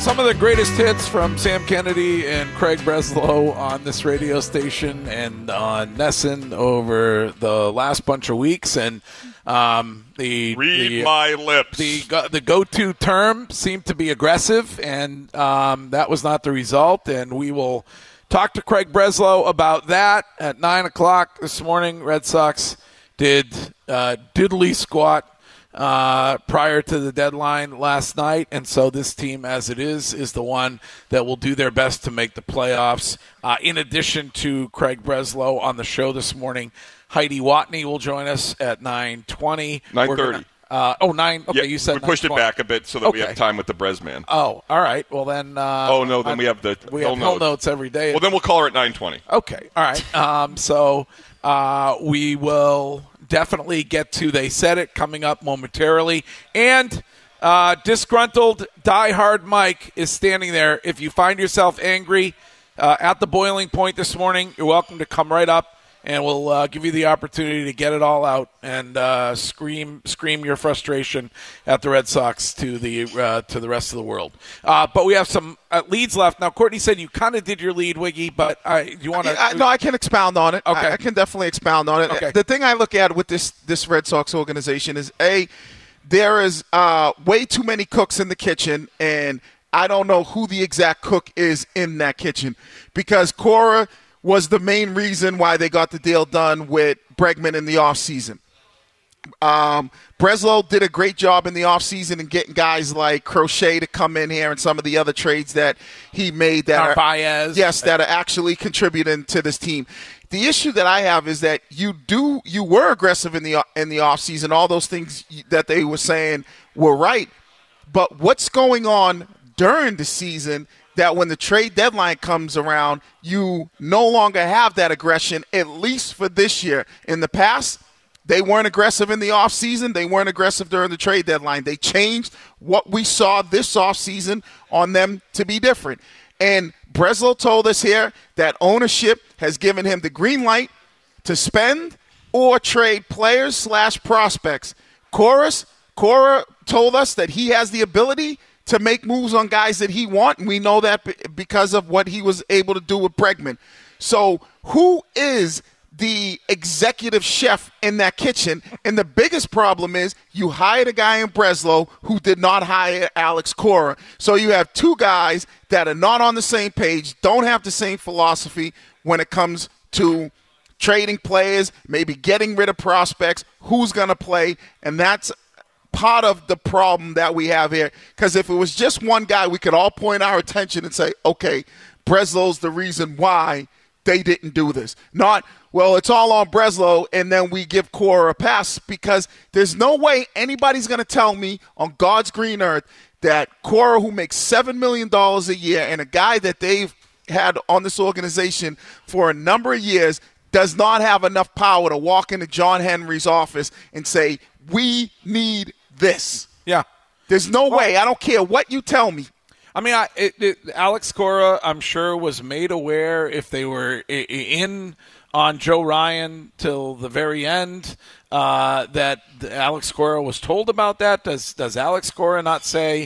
Some of the greatest hits from Sam Kennedy and Craig Breslow on this radio station and on NESN over the last bunch of weeks. And Read my lips. The go-to term seemed to be aggressive, and that was not the result. And we will talk to Craig Breslow about that at 9 o'clock this morning. Red Sox did diddly squat prior to the deadline last night, and so this team, as it is the one that will do their best to make the playoffs. In addition to Craig Breslow on the show this morning, Heidi Watney will join us at 9:20. 9:30. 9. Okay, yeah, you said we pushed 9:20. it back a bit so that we have time with the Bresman. Oh, all right. Well, then. Then we have the Hill Notes every day. Well, then we'll call her at 9:20. Okay. All right. So we will definitely get to They Said It coming up momentarily. And disgruntled diehard Mike is standing there. If you find yourself angry at the boiling point this morning, you're welcome to come right up, and we'll give you the opportunity to get it all out and scream your frustration at the Red Sox to the rest of the world. But we have some leads left. Now, Courtney said you kind of did your lead, Wiggy, but do you want to? No, I can expound on it. Okay. I can definitely expound on it. Okay. The thing I look at with this Red Sox organization is, there is way too many cooks in the kitchen, and I don't know who the exact cook is in that kitchen, because Cora was the main reason why they got the deal done with Bregman in the offseason. Breslow did a great job in the offseason in getting guys like Crochet to come in here and some of the other trades that he made that that are actually contributing to this team. The issue that I have is that you were aggressive in the offseason. All those things that they were saying were right. But what's going on during the season that when the trade deadline comes around, you no longer have that aggression, at least for this year. In the past, they weren't aggressive in the offseason. They weren't aggressive during the trade deadline. They changed what we saw this offseason on them to be different. And Breslow told us here that ownership has given him the green light to spend or trade players / prospects. Cora told us that he has the ability to make moves on guys that he wants, and we know that because of what he was able to do with Bregman. So who is the executive chef in that kitchen? And the biggest problem is you hired a guy in Breslow who did not hire Alex Cora. So you have two guys that are not on the same page, don't have the same philosophy when it comes to trading players, maybe getting rid of prospects, who's going to play, and that's part of the problem that we have here. Because if it was just one guy, we could all point our attention and say, okay, Breslow's the reason why they didn't do this. Not, well, it's all on Breslow, and then we give Cora a pass, because there's no way anybody's going to tell me on God's green earth that Cora, who makes $7 million a year, and a guy that they've had on this organization for a number of years, does not have enough power to walk into John Henry's office and say, we need this. Yeah. There's no way. I don't care what you tell me. I mean, Alex Cora, I'm sure, was made aware if they were in on Joe Ryan till the very end that Alex Cora was told about that. Does Alex Cora not say,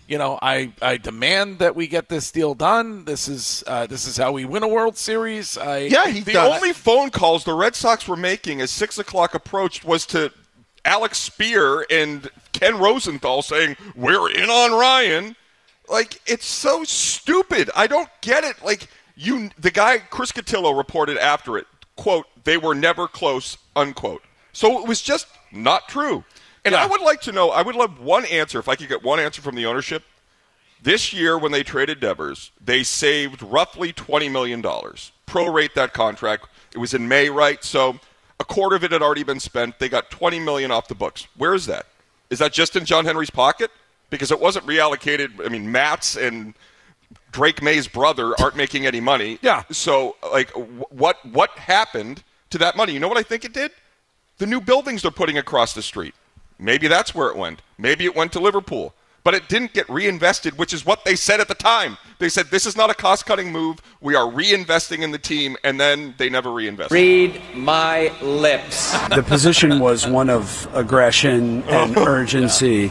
I demand that we get this deal done. This is how we win a World Series. The only phone calls the Red Sox were making as 6 o'clock approached was to Alex Spear and Ken Rosenthal saying, we're in on Ryan. Like, it's so stupid. I don't get it. Like, the guy, Chris Cotillo, reported after it, quote, they were never close, unquote. So it was just not true. And I would like to know, I would love one answer, if I could get one answer from the ownership. This year, when they traded Devers, they saved roughly $20 million. Prorate that contract. It was in May, right? So a quarter of it had already been spent. They got $20 million off the books. Where is that? Is that just in John Henry's pocket? Because it wasn't reallocated. I mean, Matz and Drake May's brother aren't making any money. Yeah. So, like, what happened to that money? You know what I think it did? The new buildings they're putting across the street. Maybe that's where it went. Maybe it went to Liverpool. But it didn't get reinvested, which is what they said at the time. They said, this is not a cost-cutting move. We are reinvesting in the team, and then they never reinvested. Read my lips. The position was one of aggression and urgency.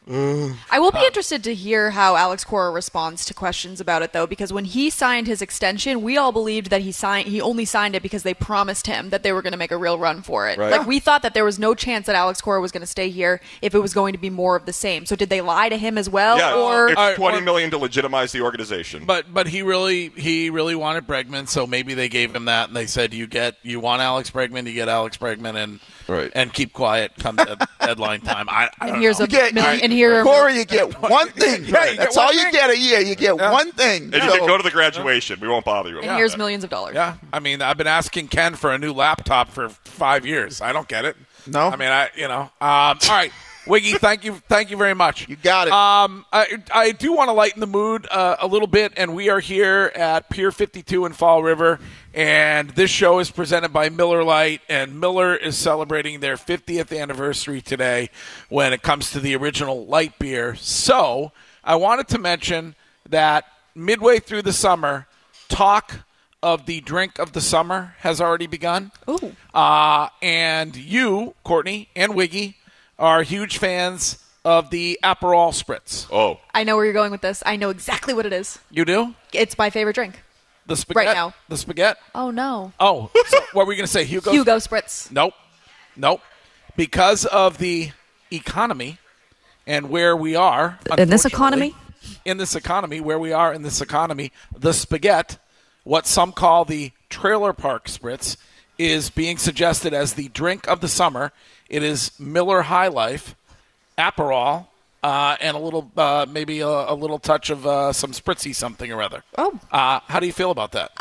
I will be interested to hear how Alex Cora responds to questions about it, though, because when he signed his extension, we all believed that he only signed it because they promised him that they were going to make a real run for it. Right. Like, we thought that there was no chance that Alex Cora was going to stay here if it was going to be more of the same. So did they lie to him as well? Yeah, or it's $20 million to legitimize the organization. But he really wanted Bregman, so maybe they gave him that, and they said, you want Alex Bregman, you get Alex Bregman, and keep quiet come deadline time. I don't know. Corey, you get one thing. Right. That's all you get a year. You get one thing. And you can go to the graduation. We won't bother you. And here's millions of dollars. Yeah. I mean, I've been asking Ken for a new laptop for 5 years. I don't get it. No. I mean, all right. Wiggy, thank you very much. You got it. I do want to lighten the mood a little bit, and we are here at Pier 52 in Fall River, and this show is presented by Miller Lite, and Miller is celebrating their 50th anniversary today when it comes to the original light beer. So I wanted to mention that midway through the summer, talk of the drink of the summer has already begun. Ooh. And you, Courtney, and Wiggy are huge fans of the Aperol Spritz. Oh. I know where you're going with this. I know exactly what it is. You do? It's my favorite drink. The spaghetti? Right now. The spaghetti? Oh, no. Oh, so what were we going to say? Hugo Spritz. Nope. Because of the economy and where we are. In this economy? In this economy, where we are in this economy, the spaghetti, what some call the trailer park Spritz, is being suggested as the drink of the summer. It is Miller High Life, Aperol, and a little, maybe a little touch of some spritzy something or other. Oh. How do you feel about that?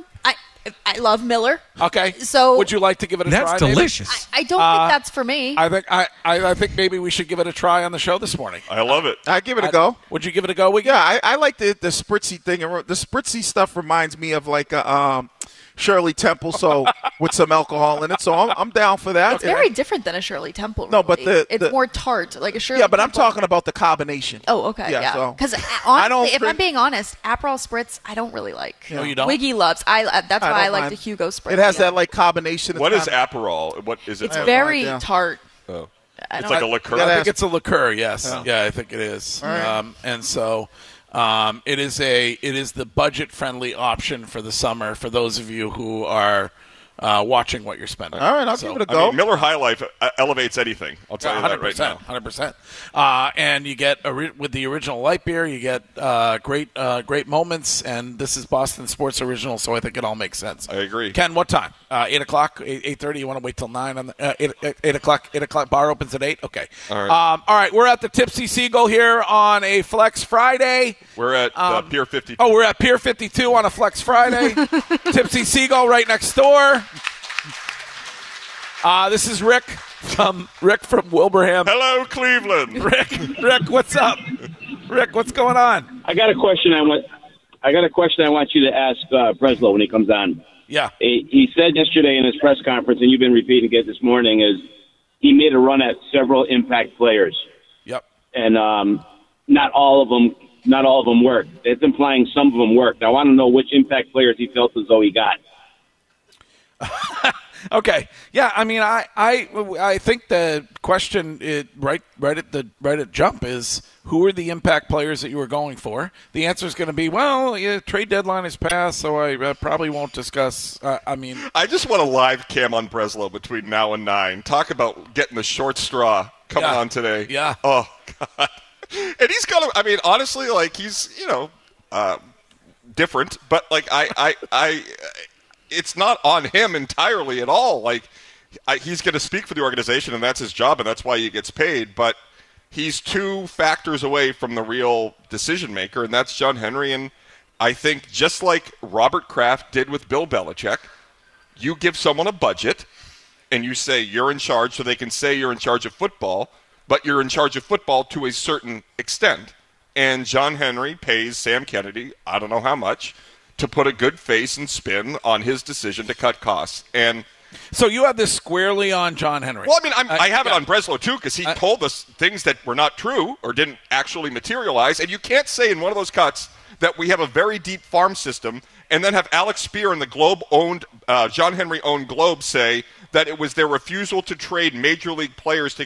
I love Miller. Okay. So would you like to give it a try? That's delicious. I don't think that's for me. I think maybe we should give it a try on the show this morning. I love it. I give it a go. Would you give it a go? Wiggy? Yeah, I like the spritzy thing. The spritzy stuff reminds me of like a Shirley Temple, so with some alcohol in it. So I'm down for that. It's very different than a Shirley Temple. Really. No, but it's more tart, like a Shirley. Yeah, but Temple. I'm talking about the combination. Oh, okay, yeah. Because honestly, if I'm being honest, Aperol Spritz, I don't really like. No, you don't. Wiggy loves. That's why I like the Hugo Spritz. It has that like combination. What is Aperol? What is it? It's very tart. Oh. It's like a liqueur. I think it's a liqueur. Yes, yeah, I think it is. Right. And so. It is the budget-friendly option for the summer for those of you who are watching what you're spending. All right, I'll give it a go. I mean, Miller High Life elevates anything. I'll tell you that right now. 100%. And you get with the original light beer, you get great moments, and this is Boston Sports Original, so I think it all makes sense. I agree. Ken, what time? 8 o'clock, 8:30. You want to wait till 9 on the 8 o'clock? 8 o'clock. Bar opens at 8. Okay. All right. All right. We're at the Tipsy Seagull here on a Flex Friday. We're at Pier 52. Oh, we're at Pier 52 on a Flex Friday. Tipsy Seagull right next door. This is Rick from Wilbraham. Hello, Cleveland. Rick, what's up? Rick, what's going on? I got a question I want you to ask Breslow when he comes on. Yeah. He said yesterday in his press conference, and you've been repeating it this morning, is he made a run at several impact players. Yep. And not all of them worked. It's implying some of them worked. I want to know which impact players he felt as though he got. Okay. Yeah. I mean, I think the question right at jump is who are the impact players that you were going for? The answer is going to be, well, trade deadline is passed, so I probably won't discuss. I just want a live cam on Breslow between now and 9. Talk about getting the short straw coming on today. Yeah. Oh God. And he's got to. I mean, honestly, like he's different, but like I it's not on him entirely at all. Like he's going to speak for the organization, and that's his job, and that's why he gets paid. But he's 2 factors away from the real decision maker, and that's John Henry. And I think just like Robert Kraft did with Bill Belichick, you give someone a budget, and you say you're in charge, so they can say you're in charge of football, but you're in charge of football to a certain extent. And John Henry pays Sam Kennedy, I don't know how much, to put a good face and spin on his decision to cut costs. And so you have this squarely on John Henry. Well, I mean, I have it on Breslow, too, because he told us things that were not true or didn't actually materialize. And you can't say in one of those cuts that we have a very deep farm system and then have Alex Spear and the Globe-owned, John Henry-owned Globe say that it was their refusal to trade major league players to get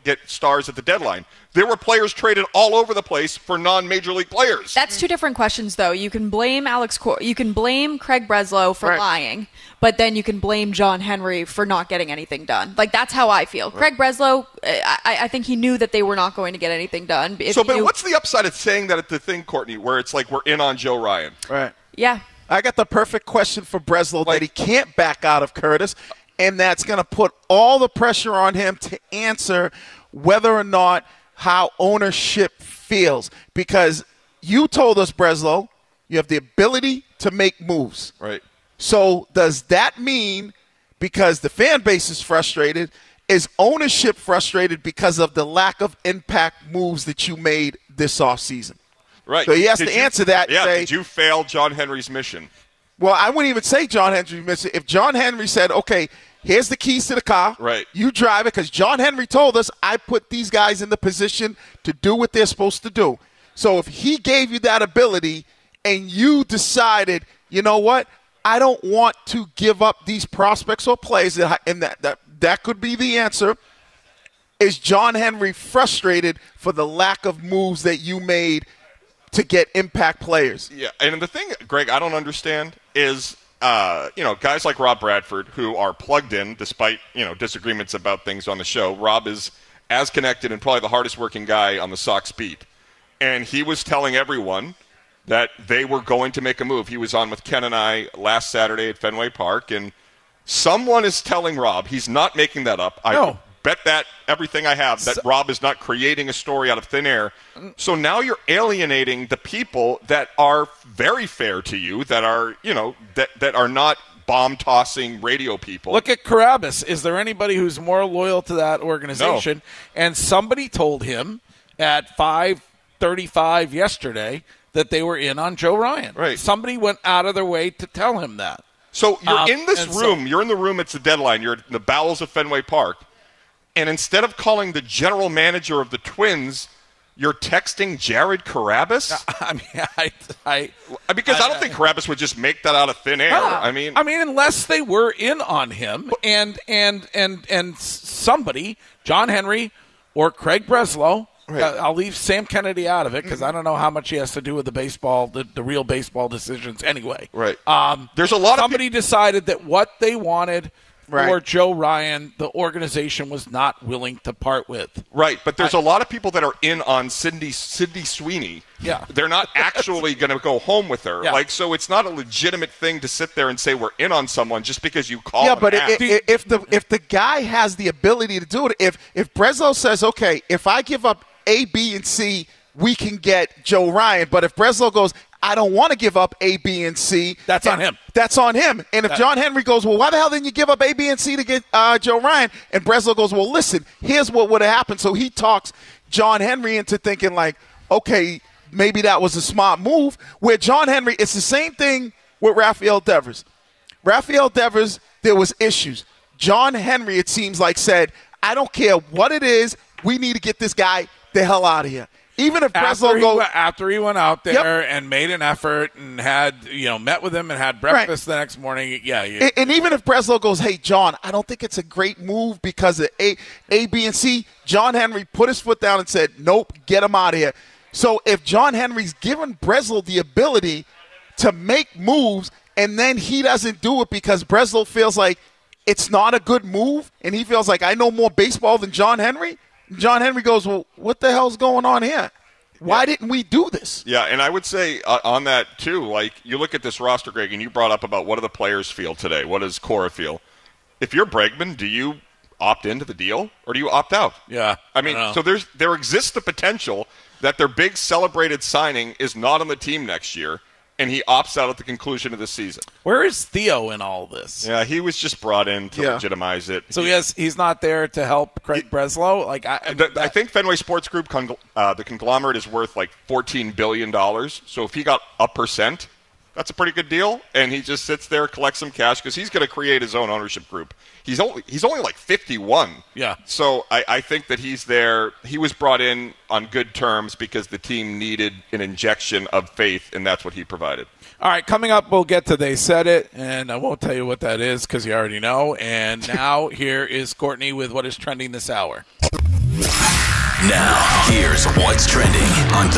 get stars at the deadline. There were players traded all over the place for non-major league players. That's two different questions, though. You can blame you can blame Craig Breslow for lying, but then you can blame John Henry for not getting anything done. Like, that's how I feel. Right. Craig Breslow, I think he knew that they were not going to get anything done. But what's the upside of saying that at the thing, Courtney, where it's like we're in on Joe Ryan? Right. Yeah. I got the perfect question for Breslow that he can't back out of, Curtis, and that's going to put all the pressure on him to answer whether or not how ownership feels. Because you told us, Breslow, you have the ability to make moves. Right. So does that mean, because the fan base is frustrated, is ownership frustrated because of the lack of impact moves that you made this offseason? Right. So he has to answer that and say, did you fail John Henry's mission? Well, I wouldn't even say John Henry's mission. If John Henry said, okay, here's the keys to the car. Right. You drive it, because John Henry told us, I put these guys in the position to do what they're supposed to do. So if he gave you that ability and you decided, you know what, I don't want to give up these prospects or plays, and that could be the answer. Is John Henry frustrated for the lack of moves that you made to get impact players? Yeah, and the thing, Greg, I don't understand is, guys like Rob Bradford, who are plugged in despite, disagreements about things on the show. Rob is as connected and probably the hardest working guy on the Sox beat. And he was telling everyone that they were going to make a move. He was on with Ken and I last Saturday at Fenway Park, and someone is telling Rob, he's not making that up. I bet that everything I have, that Rob is not creating a story out of thin air. So now you're alienating the people that are very fair to you, that are, that are not bomb-tossing radio people. Look at Carabas. Is there anybody who's more loyal to that organization? No. And somebody told him at 5:35 yesterday that they were in on Joe Ryan. Right. Somebody went out of their way to tell him that. So you're in this room. You're in the room. It's the deadline. You're in the bowels of Fenway Park. And instead of calling the general manager of the Twins, you're texting Jared Carabas? Because I don't think Carabas would just make that out of thin air. I mean, unless they were in on him and somebody, John Henry or Craig Breslow. Right. I'll leave Sam Kennedy out of it because I don't know how much he has to do with the baseball, the real baseball decisions anyway. Right. There's a lot somebody decided that what they wanted for Joe Ryan, the organization was not willing to part with. Right, but there's a lot of people that are in on Sydney Sweeney. Yeah. They're not actually going to go home with her. Yeah. So it's not a legitimate thing to sit there and say we're in on someone just because you call them. Yeah, but if the guy has the ability to do it, if Breslow says, okay, if I give up A, B, and C, we can get Joe Ryan. But if Breslow goes, I don't want to give up A, B, and C. That's on him. That's on him. And if John Henry goes, well, why the hell didn't you give up A, B, and C to get Joe Ryan? And Breslow goes, well, listen, here's what would have happened. So he talks John Henry into thinking like, okay, maybe that was a smart move. Where John Henry, it's the same thing with Rafael Devers. Rafael Devers, there was issues. John Henry, it seems like, said, I don't care what it is, we need to get this guy the hell out of here. Even if Breslow goes after he went out there and made an effort and had met with him and had breakfast the next morning, and even if Breslow goes, hey John, I don't think it's a great move because of A, B, and C. John Henry put his foot down and said, nope, get him out of here. So if John Henry's given Breslow the ability to make moves and then he doesn't do it because Breslow feels like it's not a good move and he feels like I know more baseball than John Henry. John Henry goes, well, what the hell's going on here? Why didn't we do this? Yeah, and I would say on that, too, like you look at this roster, Greg, and you brought up about what do the players feel today? What does Cora feel? If you're Bregman, do you opt into the deal or do you opt out? Yeah. I mean, so there exists the potential that their big celebrated signing is not on the team next year, and he opts out at the conclusion of the season. Where is Theo in all this? Yeah, he was just brought in to legitimize it. So he's not there to help Craig Breslow? I think Fenway Sports Group, the conglomerate, is worth like $14 billion. So if he got 1%, that's a pretty good deal. And he just sits there, collects some cash, because he's going to create his own ownership group. He's only like 51. Yeah. So I think that he's there. He was brought in on good terms because the team needed an injection of faith, and that's what he provided. All right, coming up, we'll get to They Said It, and I won't tell you what that is because you already know. And now here is Courtney with what is trending this hour. Now, here's what's trending on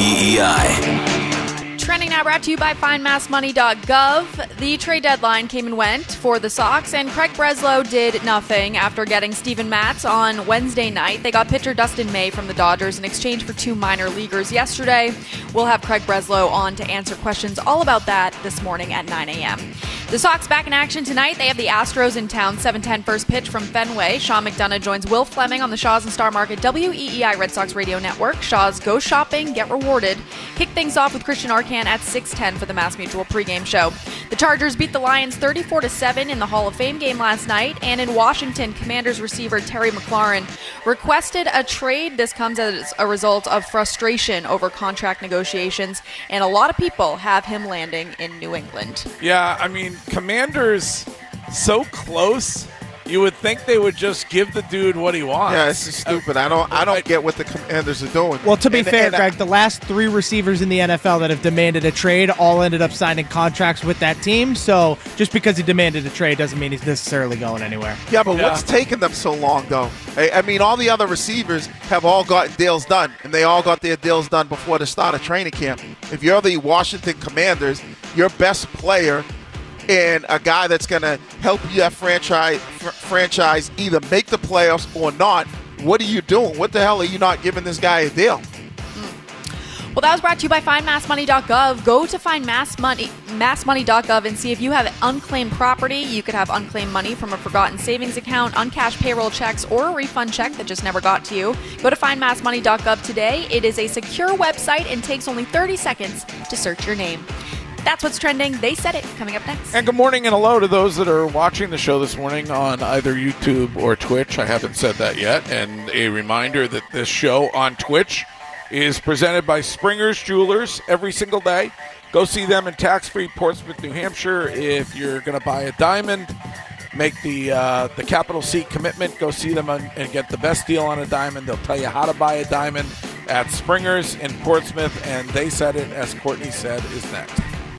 WEEI. Trending now brought to you by FindMassMoney.gov. The trade deadline came and went for the Sox, and Craig Breslow did nothing after getting Steven Matz on Wednesday night. They got pitcher Dustin May from the Dodgers in exchange for 2 minor leaguers yesterday. We'll have Craig Breslow on to answer questions all about that this morning at 9 a.m. The Sox back in action tonight. They have the Astros in town, 7:10 first pitch from Fenway. Sean McDonough joins Will Fleming on the Shaw's and Star Market WEEI Red Sox Radio Network. Shaw's Go Shopping, Get Rewarded. Kick things off with Christian Arcan at 6:10 for the Mass Mutual pregame show. The Chargers beat the Lions 34-7 in the Hall of Fame game last night, and in Washington, Commanders receiver Terry McLaurin requested a trade. This comes as a result of frustration over contract negotiations, and a lot of people have him landing in New England. Yeah, I mean, Commanders so close. You would think they would just give the dude what he wants. Yeah, this is stupid. I don't get what the Commanders are doing. Well, to be fair, Greg, the last 3 receivers in the NFL that have demanded a trade all ended up signing contracts with that team. So just because he demanded a trade doesn't mean he's necessarily going anywhere. Yeah, but what's taking them so long, though? I mean, all the other receivers have all gotten deals done, and they all got their deals done before the start of training camp. If you're the Washington Commanders, your best player and a guy that's going to help you that franchise either make the playoffs or not, what are you doing? What the hell are you not giving this guy a deal? Well, that was brought to you by FindMassMoney.gov. Go to FindMassMoney.gov and see if you have unclaimed property. You could have unclaimed money from a forgotten savings account, uncashed payroll checks, or a refund check that just never got to you. Go to FindMassMoney.gov today. It is a secure website and takes only 30 seconds to search your name. That's what's trending. They said it. Coming up next. And good morning and hello to those that are watching the show this morning on either YouTube or Twitch. I haven't said that yet. And a reminder that this show on Twitch is presented by Springer's Jewelers every single day. Go see them in tax-free Portsmouth, New Hampshire. If you're going to buy a diamond, make the capital C commitment. Go see them and get the best deal on a diamond. They'll tell you how to buy a diamond at Springer's in Portsmouth. And They Said It, as Courtney said, is next.